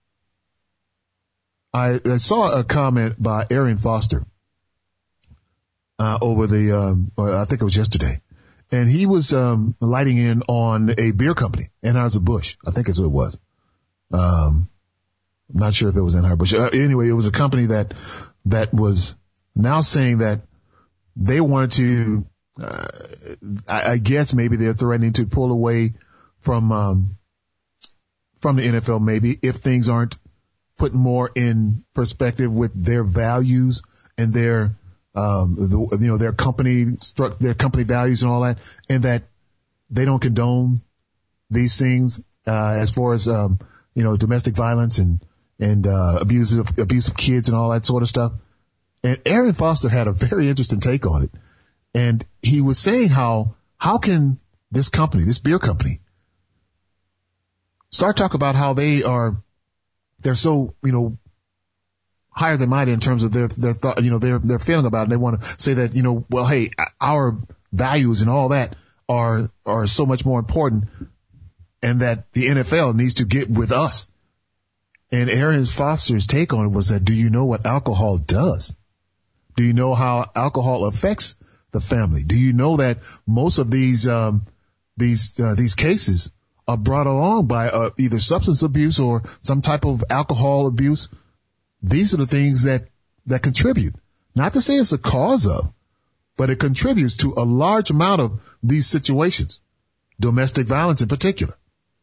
I, I saw a comment by Arian Foster, uh, over the, um, I think it was yesterday. And he was, um, lighting in on a beer company, Anheuser-Busch. I think it's what it was. Um, I'm not sure if it was Anheuser-Busch. Uh, anyway, it was a company that, that was now saying that they wanted to, uh, I, I guess maybe they're threatening to pull away from, um, from the N F L maybe if things aren't put more in perspective with their values and their, um, the, you know, their company struck, their company values and all that, and that they don't condone these things, uh, as far as, um, you know, domestic violence and, and, uh, abuse of, abuse of kids and all that sort of stuff. And Arian Foster had a very interesting take on it. And he was saying how, how can this company, this beer company, start talk about how they are, they're so, you know, higher than mighty in terms of their, their thought, you know, their, their feeling about it. And they want to say that, you know, well, hey, our values and all that are, are so much more important, and that the N F L needs to get with us. And Arian Foster's take on it was that, do you know what alcohol does? Do you know how alcohol affects the family? Do you know that most of these, um, these, uh, these cases are brought along by uh, either substance abuse or some type of alcohol abuse? These are the things that, that contribute. Not to say it's a cause of, but it contributes to a large amount of these situations, domestic violence in particular.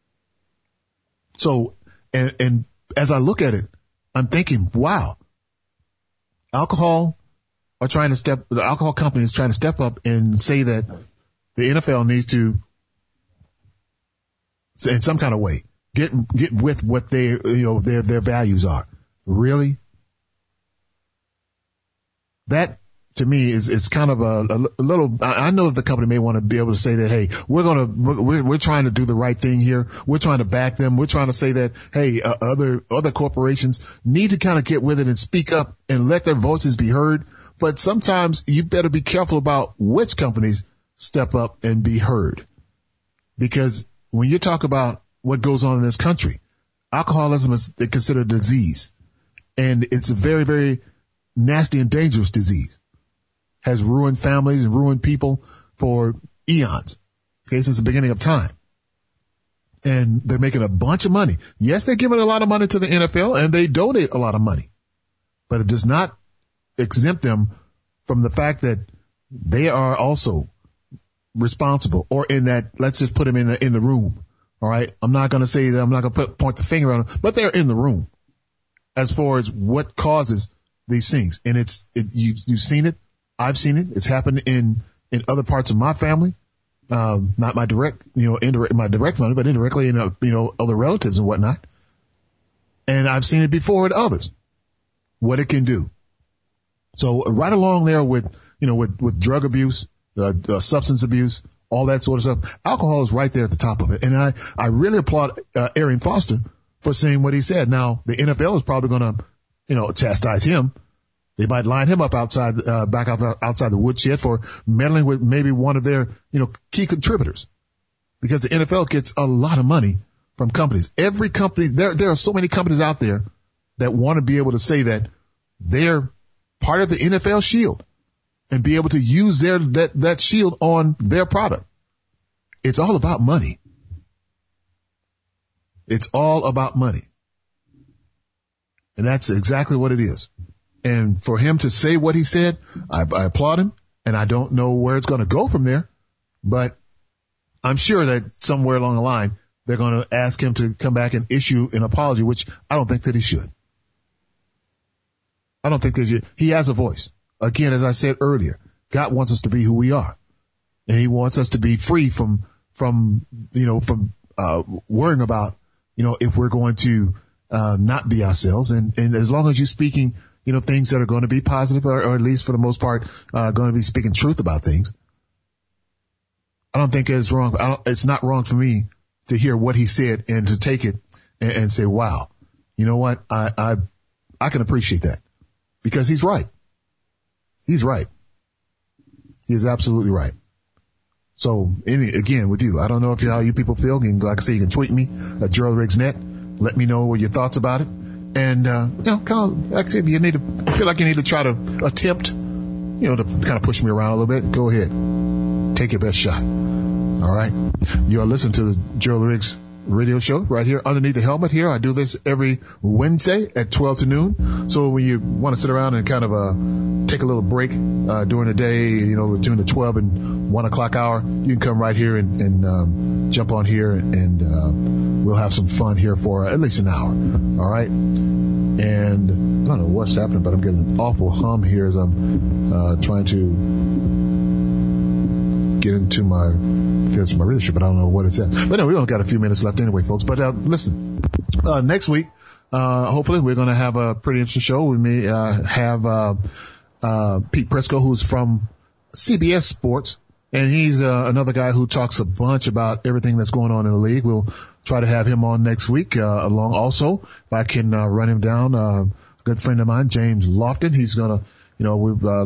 So, and, and as I look at it, I'm thinking, wow, alcohol are trying to step, the alcohol company is trying to step up and say that the N F L needs to, in some kind of way, get, get with what their, you know, their, their values are. Really? That, to me, is, is kind of a, a little, I know that the company may want to be able to say that, hey, we're going to, we're, we're trying to do the right thing here. We're trying to back them. We're trying to say that, hey, uh, other, other corporations need to kind of get with it and speak up and let their voices be heard. But sometimes you better be careful about which companies step up and be heard. Because when you talk about what goes on in this country, alcoholism is considered a disease. And it's a very, very nasty and dangerous disease. Has ruined families and ruined people for eons. Okay, since the beginning of time. And they're making a bunch of money. Yes, they're giving a lot of money to the N F L and they donate a lot of money. But it does not exempt them from the fact that they are also responsible, or in that, let's just put them in the, in the room. All right. I'm not going to say that I'm not going to put, point the finger on them, but they're in the room as far as what causes these things. And it's, it, you, you've seen it. I've seen it. It's happened in, in other parts of my family. Um, not my direct, you know, indirect, my direct family, but indirectly in, uh, you know, other relatives and whatnot. And I've seen it before with others, what it can do. So right along there with, you know, with, with drug abuse, uh, uh, substance abuse, all that sort of stuff, alcohol is right there at the top of it. And I, I really applaud, uh, Arian Foster for saying what he said. Now, the N F L is probably going to, you know, chastise him. They might line him up outside, uh, back out the, outside the woodshed for meddling with maybe one of their, you know, key contributors, because the N F L gets a lot of money from companies. Every company, there, there are so many companies out there that want to be able to say that they're part of the N F L shield and be able to use their, that, that shield on their product. It's all about money. It's all about money. And that's exactly what it is. And for him to say what he said, I, I applaud him, and I don't know where it's going to go from there, but I'm sure that somewhere along the line, they're going to ask him to come back and issue an apology, which I don't think that he should. I don't think that he, he has a voice. Again, as I said earlier, God wants us to be who we are, and he wants us to be free from, from, you know, from, uh, worrying about, you know, if we're going to, uh, not be ourselves. And, and as long as you're speaking, you know, things that are going to be positive, or, or at least for the most part, uh, going to be speaking truth about things, I don't think it's wrong. I don't, it's not wrong for me to hear what he said and to take it and, and say, wow, you know what? I, I, I can appreciate that, because he's right. He's right. He is absolutely right. So any, again, with you, I don't know if you, how you people feel. And like I say, you can tweet me at Gerald Riggs Net. Let me know what your thoughts about it. And, uh, you know, kind of, actually, if you need to, feel like you need to try to attempt, you know, to kind of push me around a little bit, go ahead. Take your best shot. All right. You are listening to the Gerald Riggs radio show right here underneath the helmet here. I do this every Wednesday at twelve to noon. So when you want to sit around and kind of, uh, take a little break, uh, during the day, you know, between the twelve and one o'clock hour, you can come right here and, and, um, jump on here and, uh, we'll have some fun here for at least an hour. All right. And I don't know what's happening, but I'm getting an awful hum here as I'm, uh, trying to get into my, finish my leadership, but I don't know what it's at. But no, we only got a few minutes left anyway, folks. But, uh, listen, uh, next week, uh, hopefully we're going to have a pretty interesting show. We may, uh, have, uh, uh, Pete Prisco, who's from C B S Sports. And he's, uh, another guy who talks a bunch about everything that's going on in the league. We'll try to have him on next week, uh, along also. If I can, uh, run him down, uh, a good friend of mine, James Lofton. He's going to, you know, we've, uh,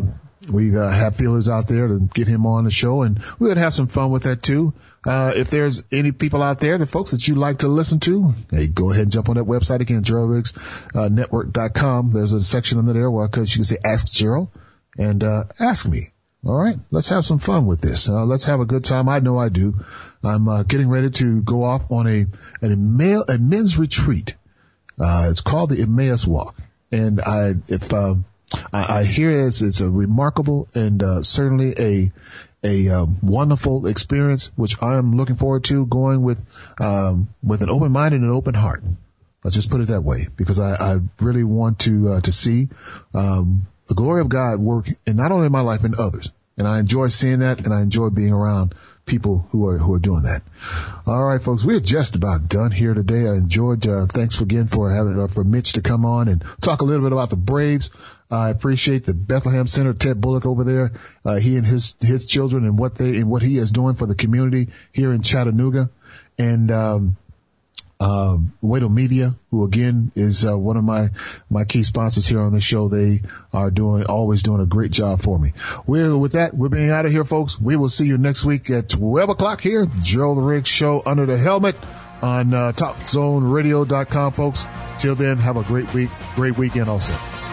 We uh, have feelers out there to get him on the show, and we're going to have some fun with that too. Uh, if there's any people out there, the folks that you like to listen to, hey, go ahead and jump on that website again, Gerald Riggs Network dot com. There's a section under there where cause you can say Ask Gerald and uh, ask me. All right, let's have some fun with this. Uh, let's have a good time. I know I do. I'm uh, getting ready to go off on a, a, male, a men's retreat. Uh, it's called the Emmaus Walk. And I, if, uh, I, I hear it's, it's a remarkable and, uh, certainly a, a, um, wonderful experience, which I'm looking forward to going with, um, with an open mind and an open heart. Let's just put it that way, because I, I really want to, uh, to see, um, the glory of God work in not only in my life, in others. And I enjoy seeing that, and I enjoy being around people who are, who are doing that. All right, folks, we're just about done here today. I enjoyed, uh, thanks again for having, uh, for Mitch to come on and talk a little bit about the Braves. Uh, I appreciate the Bethlehem Center, Ted Bullock over there, uh, he and his, his children and what they, and what he is doing for the community here in Chattanooga. And, um, Um, Waddle Media, who again is uh, one of my my key sponsors here on the show. They are doing always doing a great job for me. We're with that, we're being out of here, folks. We will see you next week at twelve o'clock here, Gerald Riggs Show Under the Helmet on uh, Talk Zone Radio dot com, folks. Till then, have a great week, great weekend also.